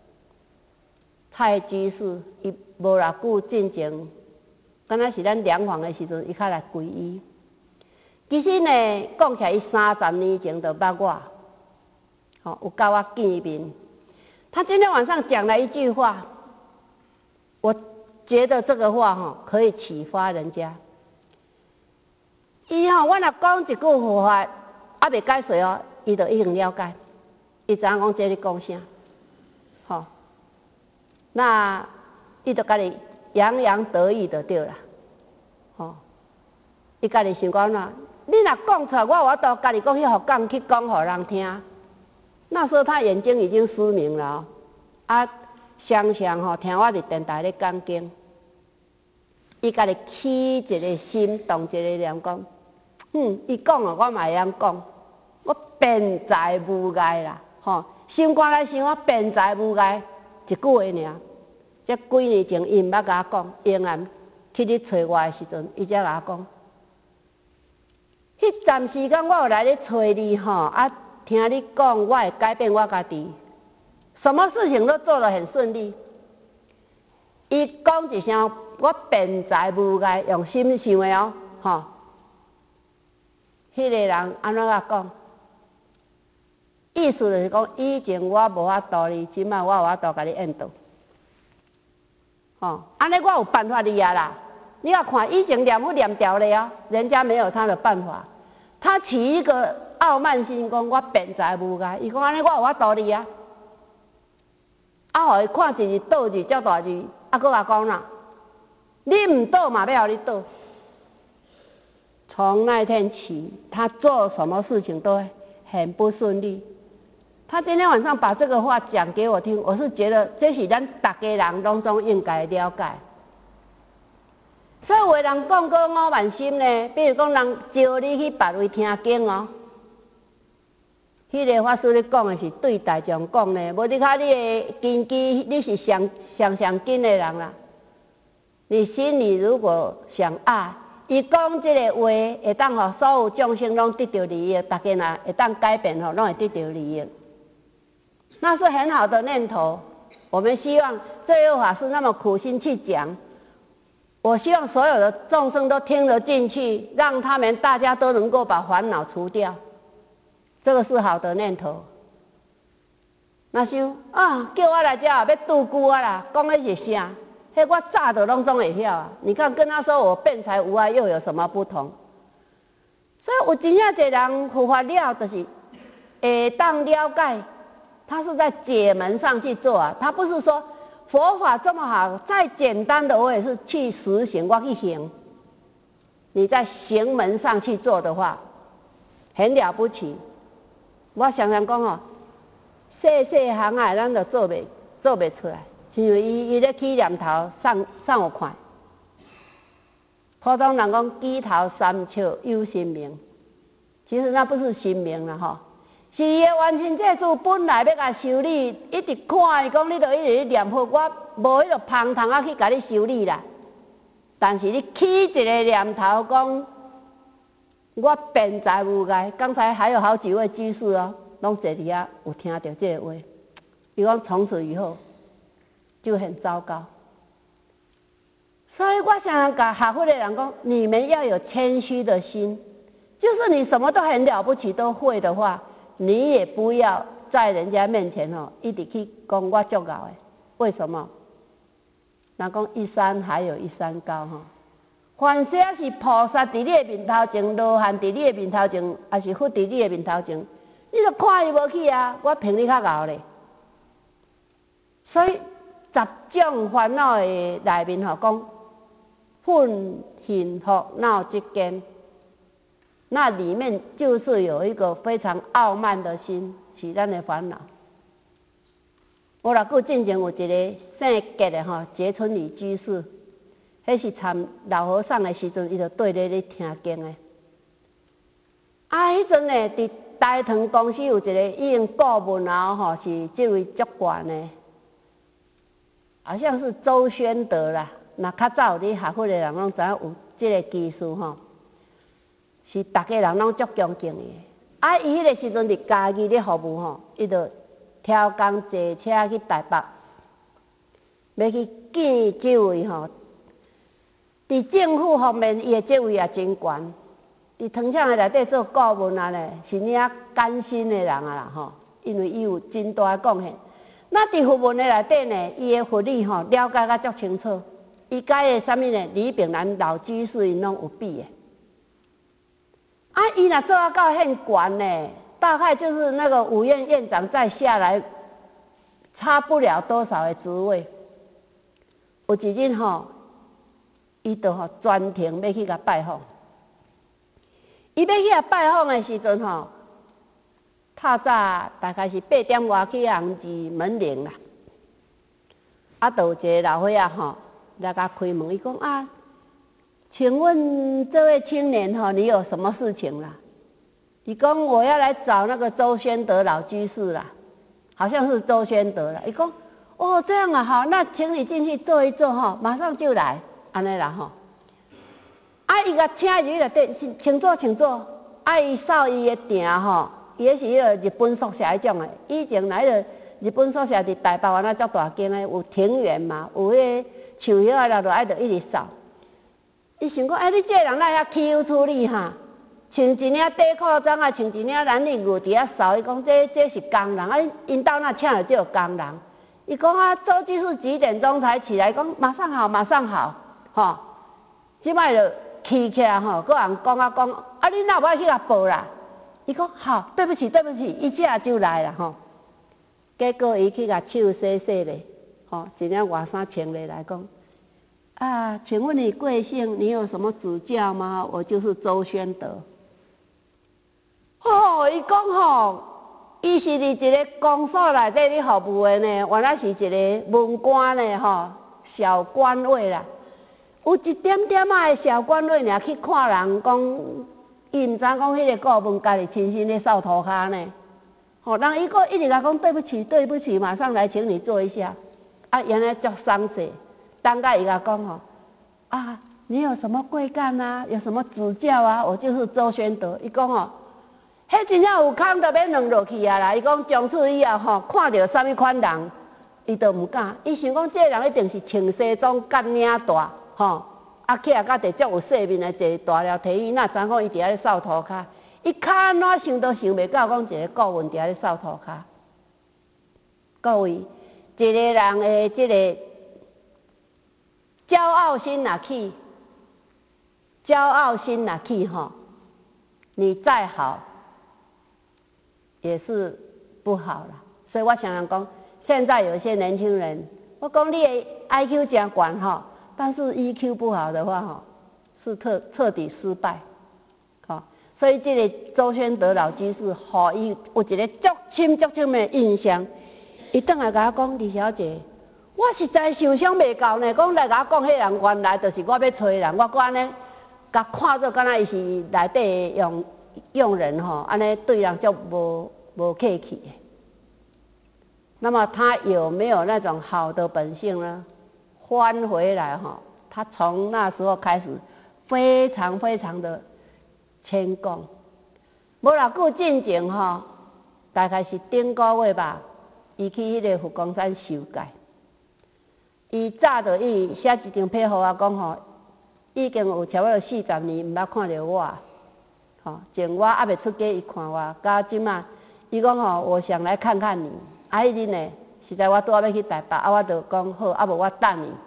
蔡居士，伊无偌久进前，敢若是咱疗房的时阵，伊较来皈依。其实呢，讲起来，伊30年前就捌我，有甲我见面。 他今天晚上讲了一句话，我觉得这个话可以启发人家。我若讲一句佛法，未解释哦，伊就已经了解，伊知影讲这咧讲啥，那伊就家己洋洋得意就对啦，伊家己想讲啦，你若讲出来，我有法度家己讲去互讲去讲互人听。那时候他眼睛已经失明了，常常听我伫电台咧讲经，伊家己起一个心动一个念讲，伊讲啊，我嘛会晓讲，我辩才无碍啦，心肝来想，我辩才无碍一句话尔。这几年前伊毋捌甲我讲，永远去你找我的时阵，伊才甲我讲。迄站时间我有来咧找你听你讲，我会改变我家己，什么事情都做得很顺利。伊讲一声，我辩才无碍，用心想的哦，迄个人安怎甲讲？意思就是讲，以前我无法度你，即摆我有法度甲你引导。安尼我有办法你啊啦！你要看以前念佛念掉了，人家没有他的办法，他起一个傲慢心，讲我辩才无碍，伊讲安尼我有法度你啊！互伊看一字倒字遮大字，搁甲讲啦，你唔倒嘛要互你倒。从那天起，他做什么事情都很不顺利。他今天晚上把这个话讲给我听，我是觉得这是咱大家人当中应该了解。所以有的人讲过5万心呢，比如讲人招你去别位听经哦，迄个法师咧讲的是对大众讲呢，无你看你的根基，你是上紧的人啦。你心里如果想爱，伊讲这个话会当互所有众生拢得到利益，大家若会当改变拢会得到利益。那是很好的念头。我们希望这位法师那么苦心去讲，我希望所有的众生都听得进去，让他们大家都能够把烦恼除掉，这个是好的念头。那想叫我来这要拄久啊啦，讲的是啥？迄我早就拢总会晓啊。你看跟他说我辩才无碍又有什么不同？所以有真正侪人佛法了，就是会当了解。他是在解门上去做啊，他不是说佛法这么好，再简单的我也是去实行，我去行。你在行门上去做的话，很了不起。我常常讲细行啊，咱就做袂出来，因为伊咧起念头上有快。普通人讲鸡头三笑有神明，其实那不是神明啦是伊的冤亲债主本来要甲修理，一直看伊讲，你就一直咧念佛，我无迄个旁通去甲你修理啦。但是你起一个念头讲，我辩才无碍。刚才还有好几位居士拢坐伫遐有听到这个话，伊讲从此以后就很糟糕。所以我常常甲学佛的人讲，你们要有谦虚的心，就是你什么都很了不起都会的话。你也不要在人家面前一直去讲我足够的，为什么？人讲一山还有一山高凡是是菩萨伫你的面头前，罗汉伫你的面头前，还是佛伫你的面头前，你就看伊无起啊！我评你较高咧。所以10种烦恼的内面讲愤恨烦恼之间。那里面就是有一个非常傲慢的心，是咱的烦恼。我若过进前有一个姓杰的杰春里居士，迄是参老和尚的时阵，伊就对咧听经的。迄阵呢，伫大唐公司有一个已经顾问是这位足悬的，好像是周宣德啦。那较早有咧学佛的人拢知影有这个技术是大家人拢足恭敬的。伊迄个时阵伫家己咧服务伊就挑工坐车去台北，要去见这位伫政府方面，伊的职位也真悬。伫糖厂的内底做顾问是领甘薪的人啦因为伊有真大的贡献。 那伫佛文的内底呢，伊的佛理吼了解甲足清楚。伊甲的啥物呢？李炳南老居士因拢有比的。啊，伊若做啊到很悬呢，大概就是那个五院院长再下来，差不了多少的职位。有一日吼，伊就吼专程要去甲拜访。伊要去甲拜访的时阵吼，透早大概是8点外去红字门铃啦。啊，就有一个老伙仔吼来甲开门，伊讲啊，请问这位青年吼，你有什么事情啦？伊讲我要来找那个周宣德老居士啦，好像是周宣德啦。伊讲哦这样啊，好，那请你进去坐一坐哈，马上就来，安尼啦吼。啊，伊甲请入去内底，请坐，请坐。啊，伊扫伊的埕吼，伊迄是迄个日本宿舍迄种的。以前来个日本宿舍伫台北安那足大间的，有庭园嘛，有迄个树叶啊，落爱着一直扫。伊想讲，你这个人哪遐欺负处理哈？穿一领短裤装啊，穿一领蓝领裤伫遐扫。伊讲这是工人，啊，因兜那请了就有工人。伊讲啊，周居士几点钟才起来？讲马上好，马上好，吼。即摆就气起来吼，个人讲啊，你哪无爱去甲报啦？伊讲好，对不起，对不起，一下就来了吼。结果伊去甲手洗洗咧，吼，一领外衫穿咧来讲。啊，请问你贵姓？你有什么指教吗？我就是周宣德。哦，伊讲吼，伊是伫一个公所内底咧服务的呢，原来是一个文官呢吼，小官位啦。有一点点仔的小官位尔去看人讲，伊毋知讲迄个顾问家己亲身咧扫涂骹呢。吼，人伊个一直甲讲对不起，对不起，马上来，请你坐一下。啊，原来足伤势。当甲伊甲讲吼，啊，你有什么贵干啊？有什么指教啊？我就是周宣德。伊讲吼，迄真正有空就要软落去啊啦！伊讲从此以后吼，看到啥物款人，伊都毋敢。伊想讲，这个人一定是穿西装、干领大，吼，啊起来甲地足有世面的一个大了体伊哪知讲伊伫遐咧扫涂骹？伊骹安怎想都想袂到，讲一个顾问伫遐咧扫涂骹。各位，一个人的这个骄傲心若去，骄傲心若去吼，你再好也是不好啦。所以我常常讲，现在有一些年轻人，我讲你的 IQ 真悬吼，但是 EQ 不好的话吼，是彻底失败。吼，所以这个周宣德老居士，互伊有一个足深的印象。伊转来甲我讲，李小姐。我实在受伤袂够呢，讲来甲我讲，迄人原来就是我要找的人，我搁安尼，甲看做敢若伊是内底的用人吼，安尼对人就无客气的。那么他有没有那种好的本性呢？翻回来哈，他从那时候开始，非常的谦恭。无偌久进前吼，大概是顶个月吧，伊去迄个佛光山受戒。伊早就写一张批互我讲吼，已经有差不多40年毋捌看到我，吼，前我还袂出家，伊看我，到即马，伊讲吼，我想来看看你，啊，迄日呢，实在我拄仔要去台北，啊，我就讲好，啊，无我等你。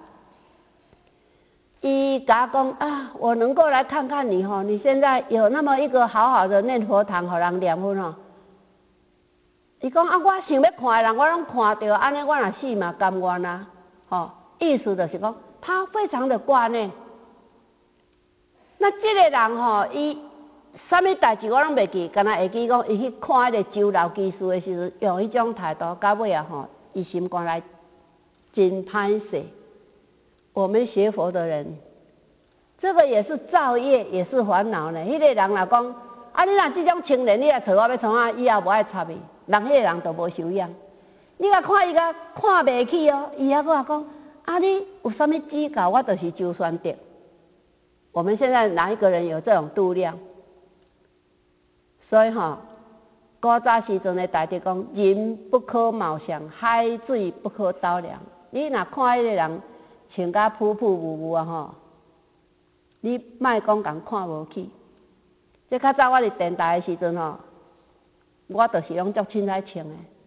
伊甲我讲啊，我能够来看看你吼，你现在有那么一个好好的念佛堂，互人念佛吼。伊讲啊，我想要看的人，我拢看到，安尼我若死嘛甘愿啊。哦，意思就是讲，他非常的挂念。那这个人吼，伊啥物代志我拢袂记，干那会记讲，伊去看迄个周老居士的时阵，用迄种态度，到尾啊吼，伊心肝内真歹势。我们学佛的人，这个也是造业，也是烦恼呢。迄个人若讲，啊，你若这种青年，你来找我要创啊，以后无爱插伊，人迄个人都无修养。你甲看伊甲看袂起哦，伊还佫讲啊，你有啥物指教？我就是周宣德。我们现在哪一个人有这种度量？所以吼，古早时阵的大德讲，人不可貌相，海水不可斗量。你若看迄个人穿甲朴朴啊吼，你莫讲共看无起。这较早我伫电台的时阵吼，我就是拢足凊彩穿的。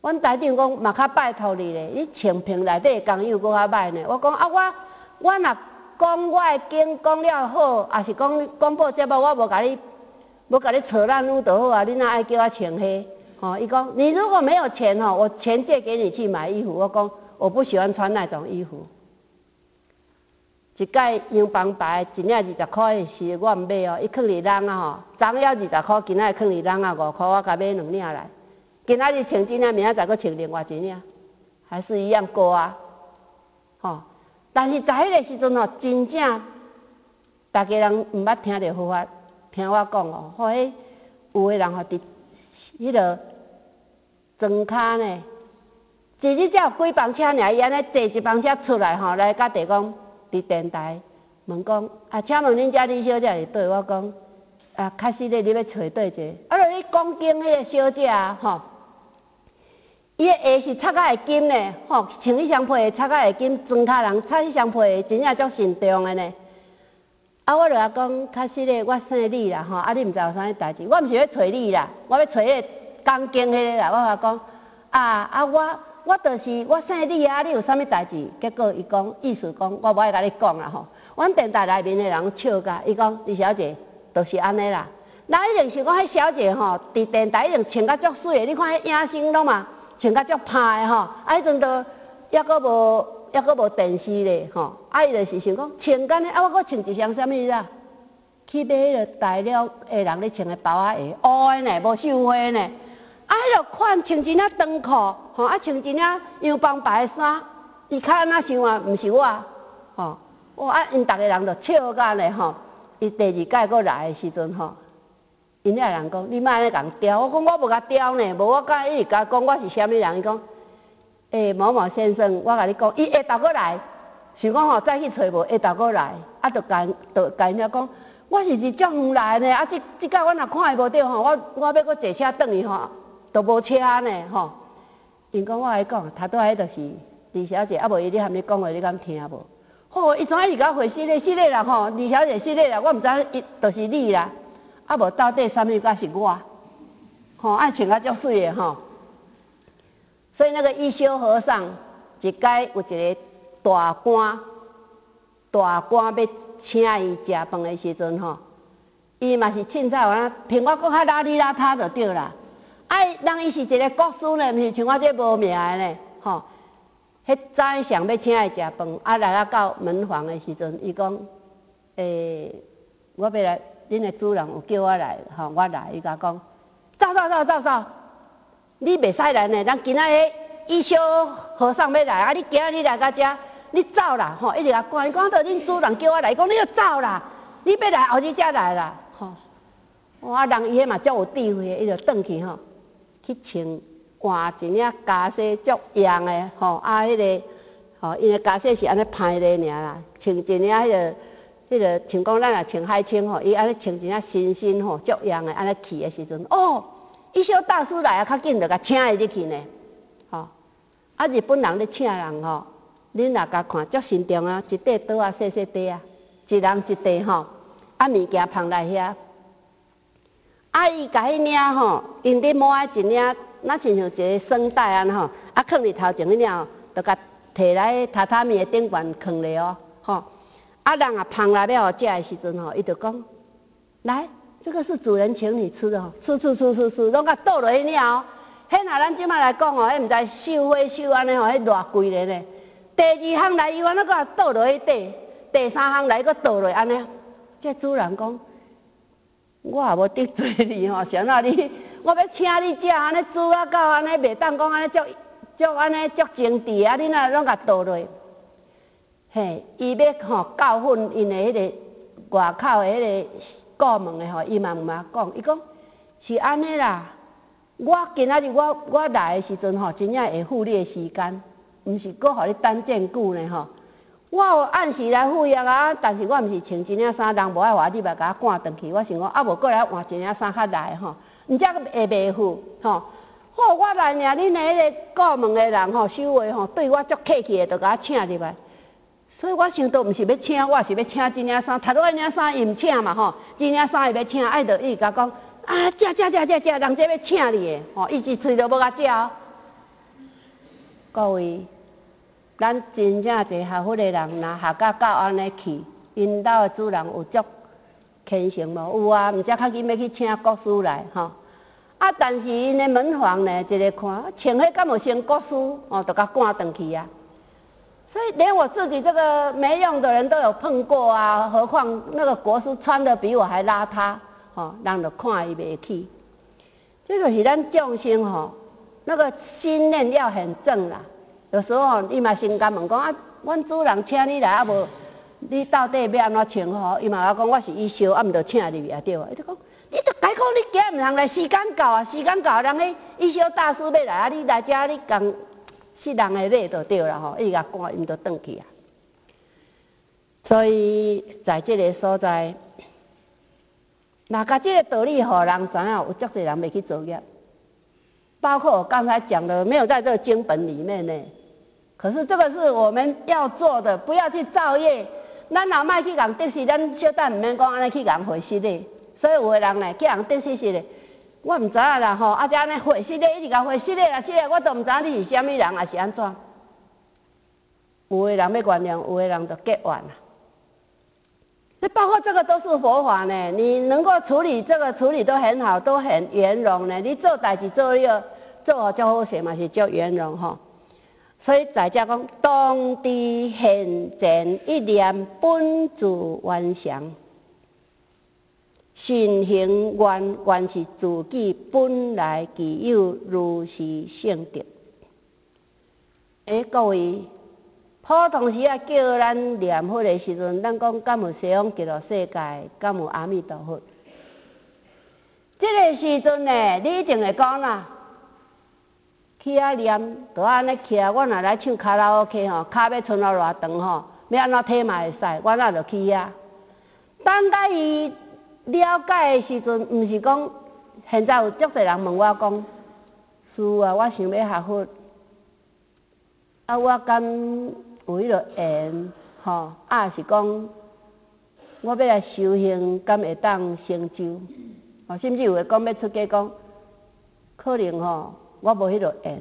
阮台长讲嘛较拜托你咧，你清平内底工友搁较歹呢。我讲啊，我若讲我的经讲了好，也是讲广播节目我无甲你扯烂污就好啊，你哪爱叫我穿黑？哦，伊讲你如果没有钱哦，我钱借给你去买衣服。我讲我不喜欢穿那种衣服。一届洋房牌一领20块的是我毋买哦，伊囥伫人啊吼，昨了20块，今仔囥伫人啊5块，我甲买2领来。今仔日穿一领，明仔载佫穿另外一领，还是一样过啊，吼。但是在迄个时阵吼，真正大家人毋捌听着佛法，听我讲哦，吼，迄有的人吼伫迄落庄骹呢，一日才有几班车尔，伊安尼坐一班车出来吼，来甲地讲伫电台问讲，啊，请问恁遮李小姐是对？我讲，啊，确实咧，你要找对者。啊，著你讲经迄个小姐啊，吼，伊的鞋是擦甲会金呢，吼，穿迄双皮擦甲会金，庄骹人擦迄双皮真正足慎重的呢。啊，我著甲讲，确实咧，我姓李啦，吼，啊，你毋知有啥物代志？我毋是要找你啦，我要找迄个讲经迄个啦。我甲讲，我就是我姓李啊，你有啥物代志？结果伊讲，意思讲，我无爱甲你讲啦，吼。阮电台内面的人笑甲，伊讲李小姐，就是安尼啦。那一定是讲迄小姐吼，伫电台一定穿甲足水的，你看迄影星拢嘛穿甲足歹的吼。啊，迄阵都抑阁无电视咧吼。啊，伊就是想讲穿甲呢，啊，我阁穿一双啥物啦？去买迄个大了的人咧穿的包仔鞋，乌的呢，无绣花呢。啊，迄落款穿一领长裤，吼，啊穿一领洋房牌的衫，伊较安那想啊，毋是我，吼。哇！啊，因逐个人就笑甲咧吼。伊第二届搁来的时阵吼，因遐人讲你莫安尼共刁，我讲我无甲刁呢，无我甲伊甲讲我是啥物人，伊讲，某某先生，我甲你讲，伊下昼搁来，想讲吼再去找无，下昼搁来，啊，就甲因遐讲，我是伫遮远来呢，啊，即届我若看伊无着吼，我要搁坐车转去吼，都无车呢吼。因讲我甲你讲，头拄仔迄就是李小姐，啊无伊咧含你讲话，你敢听无？吼，伊怎伊甲我回失礼啦吼，李小姐失礼啦，我毋知伊就是你啦，啊无到底啥物敢是我？吼，爱穿甲足水的吼。所以那个一休和尚一届有一个大官要请伊食饭的时阵吼，伊嘛是凊彩有啊，凭我讲较邋里邋遢就对啦。人伊是一个国师呢，毋是像我这无名的呢，吼。迄早上要请伊食饭，啊来到门房的时阵，伊讲，我要来，恁的主人有叫我来，吼，我来，伊甲讲，走，你袂使来呢，咱今仔日一休和尚要来，啊，你今仔日来到遮，你走啦，吼，一直甲赶，伊讲到恁主人叫我来，伊讲你要走啦，你要来后日才来啦，吼，哇，人伊迄嘛足有智慧的，伊就转去吼，去穿。换一领加西足样的吼，啊，迄个吼，因为加西是安尼歹咧尔啦，穿一领迄个像讲咱若穿海青吼，伊安尼穿一领新吼足样的，安尼去的时阵，哦，一休大师来啊，较紧就甲请伊入去呢，吼，啊，日本人咧请人吼，恁若甲看足慎重啊，一块桌啊，细块啊，一人一块吼，啊，物件放来遐，啊，伊甲迄领吼，因咧摸一领。那亲像一个绳带安吼，啊，放伫头前迄领吼，就甲摕来榻榻米的顶悬放咧哦，吼，啊，人也捧来要互食的时阵吼，伊就讲，来，这个是主人请你吃的吼，吃，拢甲倒落去领哦。迄若咱即摆来讲哦，迄毋知绣花绣安尼吼，迄偌贵咧呢。第二项来，伊安尼搁倒落去底，第三项来搁倒落安尼，这主人讲，我也无得罪你吼，谁那你？我要请你食，安尼煮啊到安尼，袂当讲安尼足安尼足精致啊！你若拢甲倒落，嘿，伊要吼教训因的迄个外口的迄个顾问的吼，伊嘛讲，伊讲是安尼啦。我今仔日我来的时阵吼，真正会付你的时间，毋是搁互你等真久呢吼。我有按时来赴约啊，但是我毋是穿一领衫，人无爱话你嘛甲我赶转去，我想讲啊无过来换一领衫较来吼。毋则会袂赴吼，我来尔，恁的迄个顾问的人吼，收话吼，对我足客气的，就甲我请入来。所以我想到毋是要请，我是要请一领衫，头拄仔领衫伊毋请嘛吼，一领衫伊要请，爱着伊甲讲啊，食，人这要请你的吼，伊一喙都无甲食哦。 各位，咱真正一个学佛的人，若学到安尼去，因兜的主人有足虔诚无？有啊，毋则较紧要去请国师来吼。啊，但是因的门房呢，一个看穿迄敢有先国师哦，就甲赶转去啊。所以连我自己这个没用的人都有碰过啊，何况那个国师穿的比我还邋遢，哦，人就看伊袂起。这就是咱众生吼，那个心念要很正啦。有时候伊嘛先甲问讲啊，阮主人请你来啊无？你到底要安怎穿吼？伊嘛讲我是伊烧，啊毋着请入去啊对啊。伊就讲，你着改讲你今日毋通来，时间到啊，时间到，人迄伊烧大师要来啊，你来遮你共失人的礼就对啦吼，伊甲赶，伊就转去啊。所以在这个所在，若甲这个道理互人知影，有足侪人袂去做业。包括我刚才讲的，没有在这个经本里面呢。可是这个是我们要做的，不要去造业。咱若莫去共得失，咱小等毋免讲安尼去共回失的。所以有的人呢，去共得失是的，我毋知影啦吼，啊，遮安尼回失的，一直甲回失的啦，失的我都毋知影你是啥物人，还是安怎？有的人要原谅，有的人就结怨啦。那包括这个都是佛法呢，你能够处理这个，处理都很好，都很圆融呢。你做代志做了，做好就好势嘛，是叫圆融吼。所以在这讲，当知现前一念本自圆常，信行原是自己本来具有如是性德。各位。普通时啊，叫咱念佛的时阵，咱讲敢有西方极乐世界，敢有阿弥陀佛。这个时阵呢，你一定会讲啦，去遐念，就安尼去啊。我若来唱卡拉 OK 吼，脚要伸到偌长吼，要安怎体嘛会使，我哪就去遐。等到伊了解的时阵，毋是讲现在有足侪人问我讲，师父啊，我想要学佛，啊，我敢有迄个缘，吼，啊是讲我要来修行，敢会当成就？哦，甚至有诶讲要出家讲，可能吼我无迄个缘。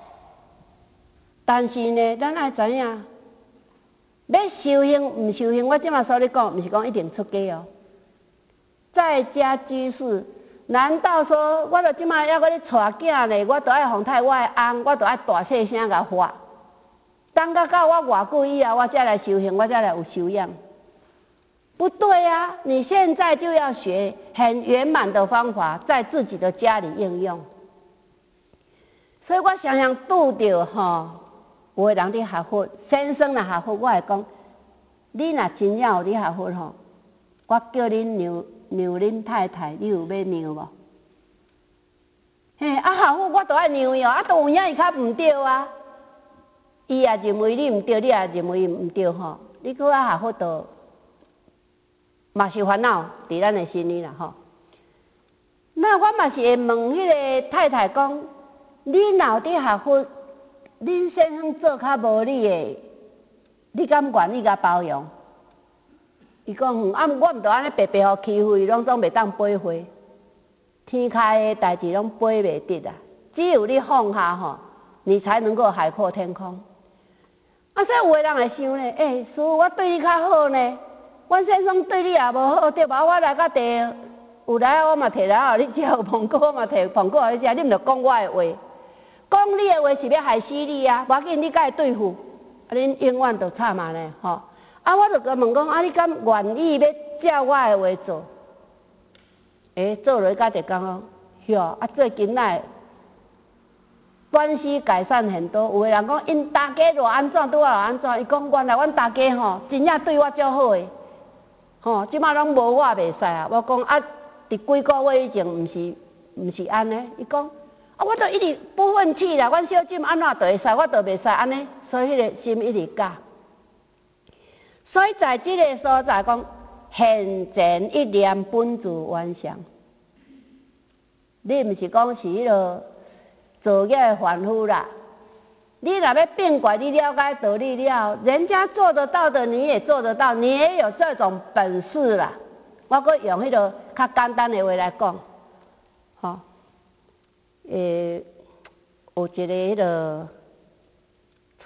但是呢，咱爱知影，要修行毋修行，我即马所咧讲，毋是讲一定出家哦。在家居士，难道说我著即马要搁咧带囝咧，我著爱奉太我诶翁，我著爱大细声甲发？等到我偌久以后，我再来修行，我再来有修养。不对啊！你现在就要学很圆满的方法，在自己的家里应用。所以我常常拄着吼，有的人伫学佛，先生若学佛，我会讲，你若真正有伫学佛吼，我叫恁让恁太太，你有要让无？嘿，啊学佛我都爱让伊哦，啊，都有影伊较毋对啊。伊也认为你毋对，你也认为伊毋对吼。你搁学佛道，嘛是烦恼伫咱的心里啦吼。那我嘛是会问迄个太太讲，你若有伫学佛，恁先生做较无理的，你敢愿意甲包容？伊讲啊，我毋着安尼白白互欺负伊，拢总袂当背回。天开的代志拢背袂得啦，只有你放下吼，你才能够海阔天空。啊，所以有的人会想呢，师父，我对你较好呢，阮先生对你也无好，对吧？我来到地，有来我嘛摕来互你食，有苹果我嘛摕苹果互你食，你毋着讲我的话，讲你的话是要害死你啊！无要紧，你甲伊对付，啊，恁永远着吵嘛呢，吼！啊，我着甲问讲，啊，你敢愿意要照我的话做？做落甲就讲哦，哟，啊，最近来。关系改善很多，有的人讲因大家偌安怎对我偌安怎，伊讲原来阮大家吼真正对我足好诶，吼，即摆拢无我袂使啊。我讲啊，伫几个月以前毋是安尼，伊讲啊，我都一直不忿气啦，阮小舅安怎都会使，我都袂使安尼，所以迄个心一直假。所以在即个所在讲，现前一念本自圆常，你毋是讲是迄个。做业的凡夫啦，你若要变怪，你了解道理了，人家做得到的你也做得到，你也有这种本事啦。我搁用迄个较简单的话来讲，吼，有一个迄个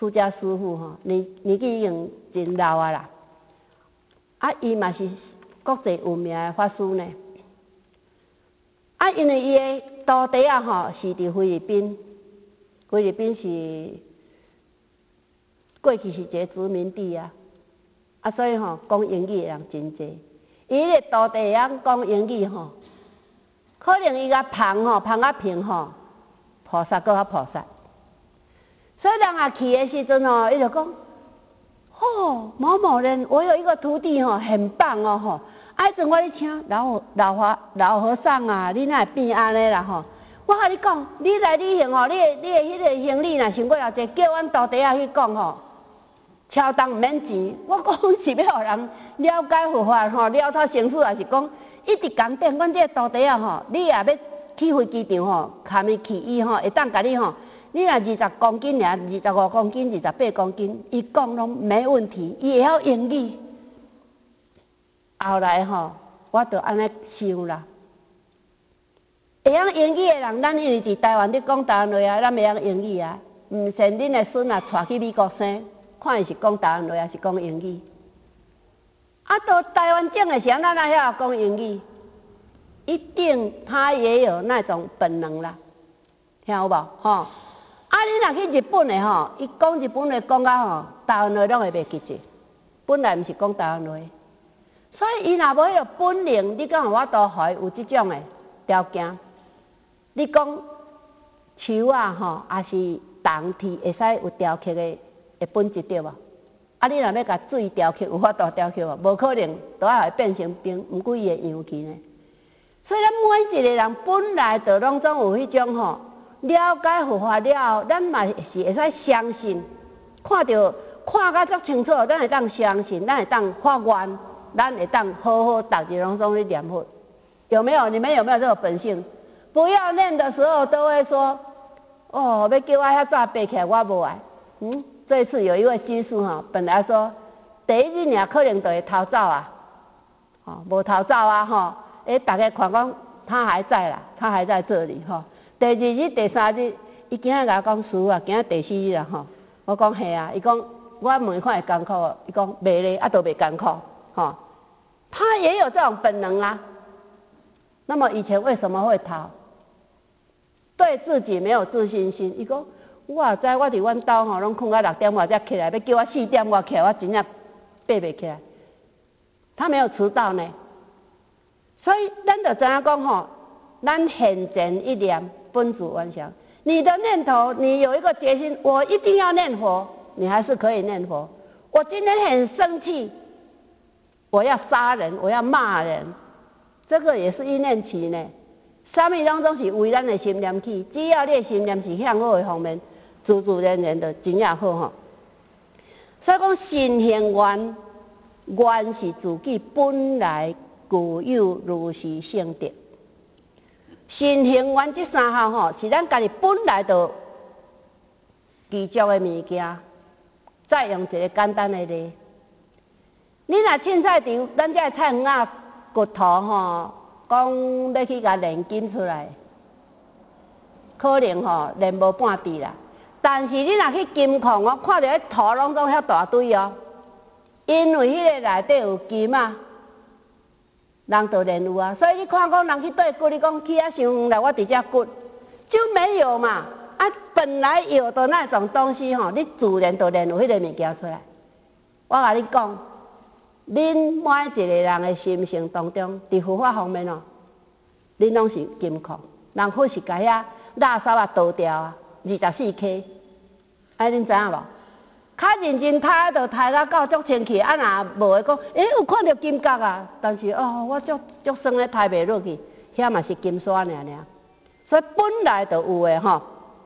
出家师父吼，年纪已经真老啊啦。啊，伊嘛是国际有名的法师呢。啊，因为伊的徒弟啊吼是伫菲律宾，菲律宾是过去是一个殖民地啊，啊，所以吼讲英语的人真济。伊个徒弟会晓讲英语吼，可能伊甲芳啊平吼，菩萨搁较菩萨。所以人啊去的时阵吼，伊就讲，哦，某某人，我有一个徒弟吼，很棒哦吼。啊，迄阵我咧听老和尚啊，你哪会变安尼啦吼？我甲你讲，你来旅行吼，你的迄个行李若想过偌济，叫阮徒弟仔去讲吼，超重毋免钱。我讲是要互人了解佛法吼，了脱生死，还是讲一直讲定？阮这个徒弟仔吼，你也要去飞机场吼，卡咪去伊吼，会当甲你吼。你若20公斤尔，25公斤、28公斤，伊讲拢没问题，伊会晓英语。后来吼，我就安尼想啦，会晓英语的人，咱因为伫台湾咧讲台湾话啊，咱袂晓英语啊。毋信恁的孙啊，带去美国生，看伊是讲台湾话还是讲英语。啊，到台湾种的时候，咱哪晓讲英语？一定他也有那种本能啦，听有无？吼。啊，你若去日本的吼，伊讲日本话讲到吼，台湾话拢会袂记住。本来毋是讲台湾话，所以伊若无迄个本能，你讲我都互伊有即种的条件。你讲树啊吼，也是重铁会使有雕刻的本质对无？啊，你若要甲水雕刻，有法度雕刻无？无可能，都要变成冰，毋过伊会扬起呢。所以咱每一个人本来就拢总有迄种吼。了解佛法了后，咱嘛是会使相信，看甲足清楚，咱会当相信，咱会当发愿，咱会当好好逐日拢总去念佛，有没有？你们有没有这个本性？不要念的时候都会说，哦，要叫我遐早爬起来，我无爱。这一次有一位居士哈，本来说第一日尔可能就会逃走啊，无逃走啊吼，大家看讲他还在啦，他还在这里哈。第二日、第三日，伊今仔甲我讲师啊，今仔第4日啊吼。我讲嘿啊，伊讲我问看会艰苦无？伊讲袂咧，都袂艰苦吼。他也有这种本能啊。那么以前为什么会逃？对自己没有自信心。伊讲我也知我伫阮兜吼，拢困到6点外才起来，要叫我4点外起来，我真正爬袂起来。他没有迟到呢。所以咱就知影讲吼，咱现前一念。本主观想，你的念头，你有一个决心，我一定要念佛，你还是可以念佛。我今天很生气，我要杀人，我要骂人，这个也是一念起呢。什么当中是为咱的心念起？只要你的心念是向好的方面，自自然然的真正好吼。所以讲心行愿，愿是自己本来具有如是性德。心行愿这3项吼，是咱家己本来就具足的物件。再用一个简单的例，你若凊彩场，咱这菜园仔骨头吼，讲要去甲炼金出来，可能吼炼无半滴啦。但是你若去金矿哦，看到迄土拢总遐大堆哦，因为迄个内底有金啊。人就炼有啊，所以你看讲人去对骨，你讲去遐伤远来，我伫遮骨就没有嘛。啊，本来有的那种东西吼，你自然就炼有迄个物件出来。我甲你讲，恁每一个人的心性当中，伫佛法方面哦，恁拢是金矿，人或是甲遐垃圾啊倒掉啊，24K，恁知影无？较认真杀，就杀到足清气，啊若无的讲，有看到金角啊，但是哦，我足酸咧，杀袂落去，遐嘛是金沙尔。所以本来就有的吼，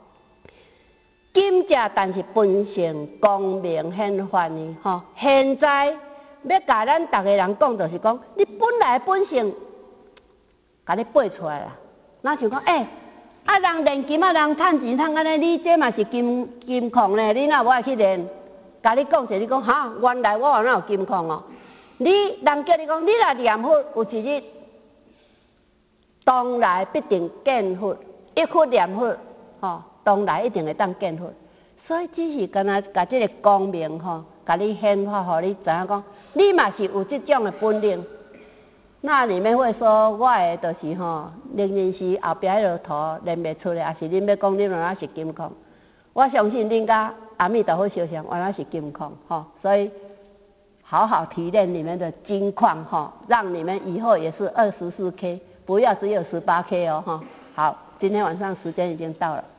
金者，但是本性光明显法呢吼。现在要甲咱逐个人讲，就是讲，你本来本性，甲你背出来啦。那像讲，啊人炼金啊，人趁钱趁安尼，你这嘛是金矿呢？你哪无爱去炼？甲你讲者，你讲哈，原来我哪有金矿哦？你人叫你讲，你若念佛有一日，当来必定见佛，一佛念佛，当来一定会当见佛。 所以只是干那把这个光明吼，甲你显化，互你知影讲，你嘛是有这种的本领。那你们会说，我的就是吼，灵人是后壁迄个图认袂出来，还是恁要讲恁原来是金矿？我相信恁甲阿弥陀佛相像，原来是金矿吼，所以好好提炼你们的金矿吼，让你们以后也是24K，不要只有18K 哦吼。好，今天晚上时间已经到了。